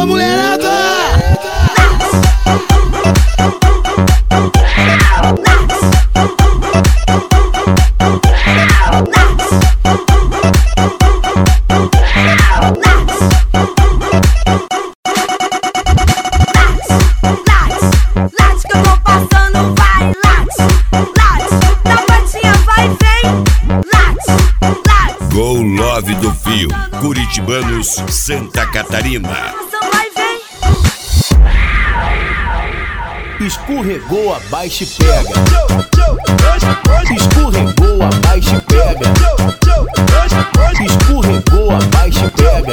Alô, mulherada! Gol Love do Fio, Curitibanos, Santa Catarina. Escorregou, abaixa e pega. Escorregou, abaixa e pega. Escorregou, abaixa e pega.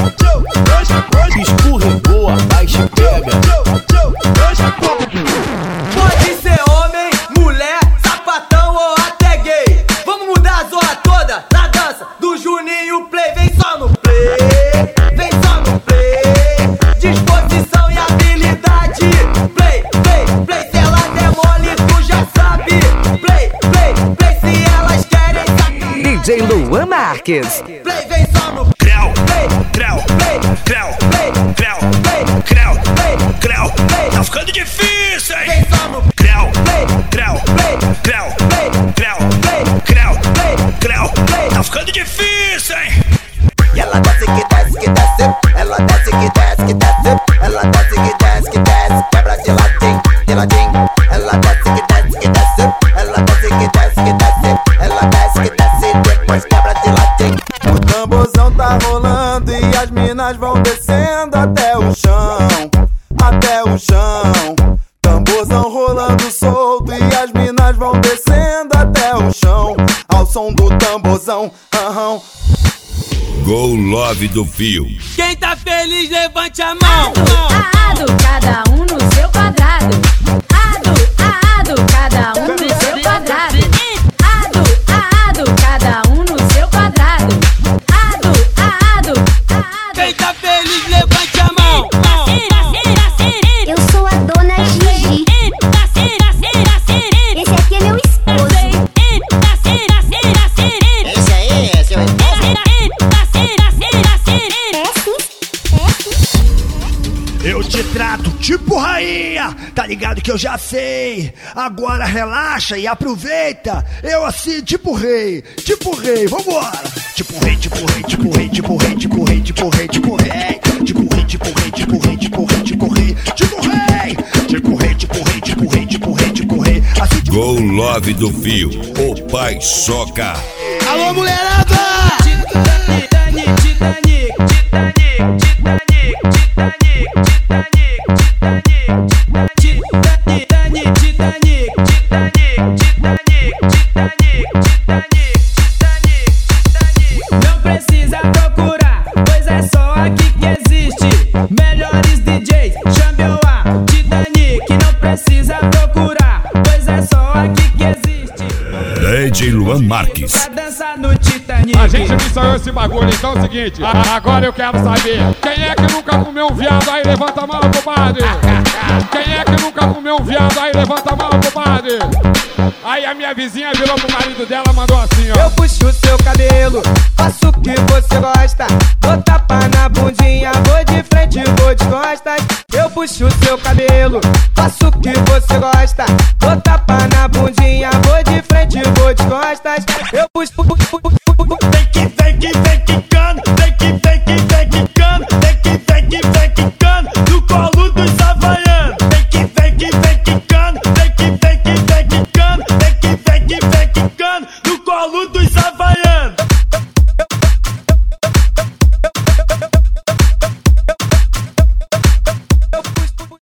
Escorregou, abaixa e pega. Pode ser homem, mulher, sapatão ou até gay. Vamos mudar a zorra toda na dança do Juninho Play. Vem só no play, vem só no play. Disposição e habilidade. Play, play, play. Se ela der mole, tu já sabe. Play, play, play. Se elas querem sacar. DJ Luan Marques. Play, vem só no Creu, play, creu, play, creu, play, creu, play, creu, play, creu. play. Tá ficando difícil, hein? Vem só no Creu, play, creu, play, creu, play, creu, play, creu, play, creu. play. Tá ficando difícil, hein? E ela desce que desce que desce, ela desce que desce que desce, ela desce que desce que desce, quebra de ladinho, de ladinho. Ela desce que desce que desce, ela desce que desce que desce, ela desce que desce, depois quebra de ladinho. O tamborzão tá rolando e as minas vão descendo até o chão, até o chão. Tamborzão rolando solto e as minas vão descendo até o chão, ao som do tamborzão, aham. Gol Love do Fio. Quem tá feliz, levante a mão. Ado, cada um no seu quadrado. Ado, cada um no seu quadrado. Ado, cada um no seu quadrado. Ado. Quem tá feliz, levante a mão. Eu sou a dona Gigi. Esse aqui é meu esposo. Esse aí é seu esposo? Eu te trato tipo rainha, tá ligado que eu já sei. Agora relaxa e aproveita. Eu assim, tipo rei, vambora. Tipo rei, tipo rei, tipo rei, tipo rei, tipo rei, tipo rei, tipo rei. Tipo rei, tipo rei, tipo rei, tipo rei, tipo rei, tipo rei. Tipo rei, tipo rei, tipo rei, tipo rei, tipo rei. Assim tipo... Gol Love do Fio, o pai soca. Alô, mulherada! Não precisa procurar, pois é só aqui que existe. Melhores DJs, chame a Titanic. Não precisa procurar, pois é só aqui que existe. DJ Luan Marques. Pra dançar no Titanic. A gente ensaiou esse bagulho, então é o seguinte. Agora eu quero saber, quem é que nunca comeu um viado? Aí levanta a mão, compadre. Quem é que nunca comeu um viado? Aí levanta a mão, compadre. Aí a minha vizinha virou pro marido dela, mandou assim, ó. Eu puxo seu cabelo, faço o que você gosta. Dou tapa na bundinha, vou de frente, vou de costas. Eu puxo seu cabelo, faço o que você gosta. Dou tapa na bundinha, vou de frente, vou de costas. Eu